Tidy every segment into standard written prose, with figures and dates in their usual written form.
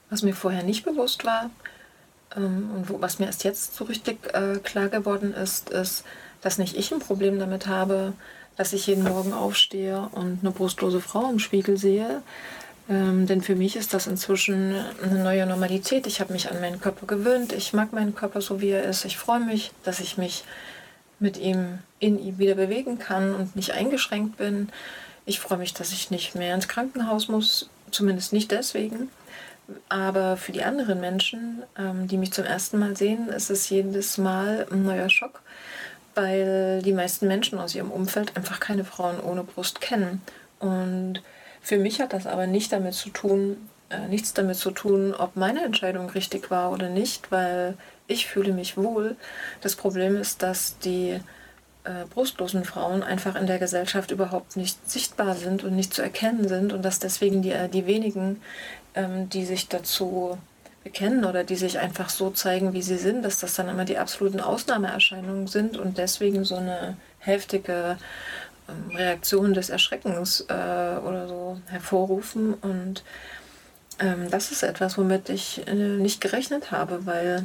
Was mir vorher nicht bewusst war, und was mir erst jetzt so richtig klar geworden ist, dass nicht ich ein Problem damit habe, dass ich jeden Morgen aufstehe und eine brustlose Frau im Spiegel sehe. Denn für mich ist das inzwischen eine neue Normalität. Ich habe mich an meinen Körper gewöhnt. Ich mag meinen Körper so, wie er ist. Ich freue mich, dass ich mich mit ihm, in ihm wieder bewegen kann und nicht eingeschränkt bin. Ich freue mich, dass ich nicht mehr ins Krankenhaus muss, zumindest nicht deswegen. Aber für die anderen Menschen, die mich zum ersten Mal sehen, ist es jedes Mal ein neuer Schock, weil die meisten Menschen aus ihrem Umfeld einfach keine Frauen ohne Brust kennen. Und für mich hat das aber nichts damit zu tun, ob meine Entscheidung richtig war oder nicht, weil ich fühle mich wohl. Das Problem ist, dass die brustlosen Frauen einfach in der Gesellschaft überhaupt nicht sichtbar sind und nicht zu erkennen sind und dass deswegen die wenigen, die sich dazu bekennen oder die sich einfach so zeigen, wie sie sind, dass das dann immer die absoluten Ausnahmeerscheinungen sind und deswegen so eine heftige Reaktion des Erschreckens oder so hervorrufen. Und das ist etwas, womit ich nicht gerechnet habe, weil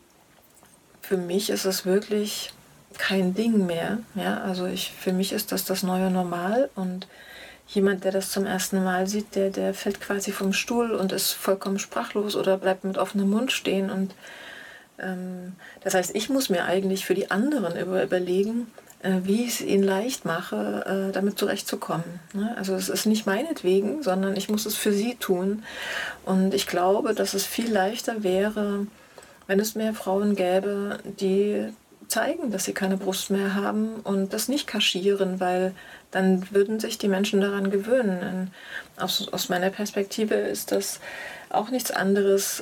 für mich ist es wirklich kein Ding mehr. Ja? Also für mich ist das neue Normal und jemand, der das zum ersten Mal sieht, der fällt quasi vom Stuhl und ist vollkommen sprachlos oder bleibt mit offenem Mund stehen. Und das heißt, ich muss mir eigentlich für die anderen überlegen, wie ich es ihnen leicht mache, damit zurechtzukommen. Ne? Also es ist nicht meinetwegen, sondern ich muss es für sie tun. Und ich glaube, dass es viel leichter wäre, wenn es mehr Frauen gäbe, die zeigen, dass sie keine Brust mehr haben und das nicht kaschieren, weil dann würden sich die Menschen daran gewöhnen. Aus meiner Perspektive ist das auch nichts anderes,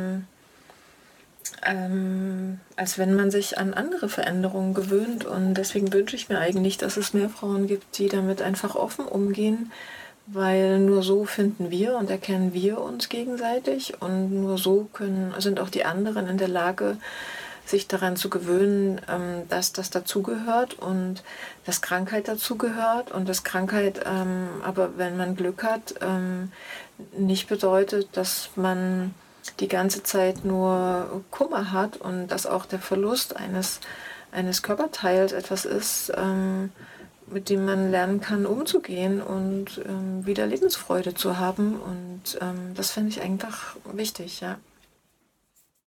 als wenn man sich an andere Veränderungen gewöhnt. Und deswegen wünsche ich mir eigentlich, dass es mehr Frauen gibt, die damit einfach offen umgehen, weil nur so finden wir und erkennen wir uns gegenseitig und nur so sind auch die anderen in der Lage, sich daran zu gewöhnen, dass das dazugehört und dass Krankheit dazugehört und dass Krankheit, aber wenn man Glück hat, nicht bedeutet, dass man die ganze Zeit nur Kummer hat und dass auch der Verlust eines Körperteils etwas ist, mit dem man lernen kann, umzugehen und wieder Lebensfreude zu haben. Und das finde ich einfach wichtig, ja.